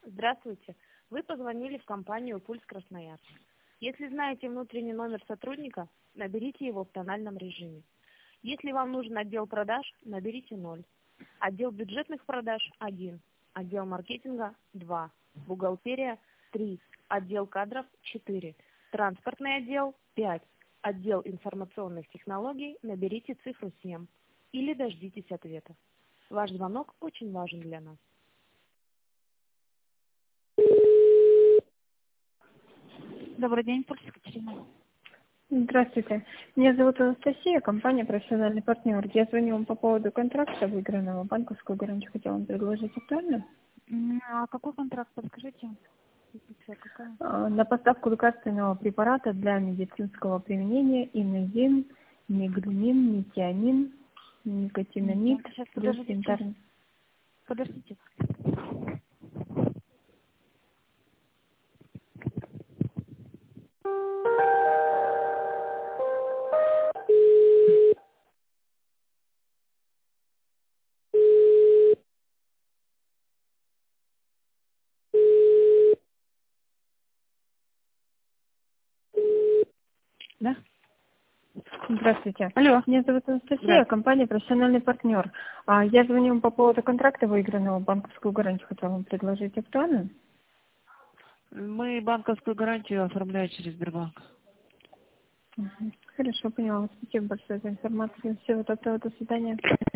Здравствуйте. Вы позвонили в компанию «Пульс Красноярск». Если знаете внутренний номер сотрудника, наберите его в тональном режиме. Если вам нужен отдел продаж, наберите 0. Отдел бюджетных продаж – 1. Отдел маркетинга – 2. Бухгалтерия – 3. Отдел кадров – 4. Транспортный отдел – 5. Отдел информационных технологий наберите цифру 7. Или дождитесь ответа. Ваш звонок очень важен для нас. Добрый день, Пульс, Екатерина. Здравствуйте. Меня зовут Анастасия, компания «Профессиональный партнер». Я звоню вам по поводу контракта выигранного. Банковскую гарантию хотела вам предложить. Актуально? А какой контракт, подскажите? Какая? На поставку лекарственного препарата для медицинского применения имизин, метионин, никотинамид, Сейчас, плюс подождите. янтарный. Подождите. Да? Здравствуйте. Алло. Меня зовут Анастасия, Здравствуйте. компания «Профессиональный партнер». Я звоню вам по поводу контракта выигранного. Банковскую гарантию хотела вам предложить. Актуально? Мы банковскую гарантию оформляем через Сбербанк. Хорошо, поняла. Спасибо большое за информацию. Всего доброго, до свидания.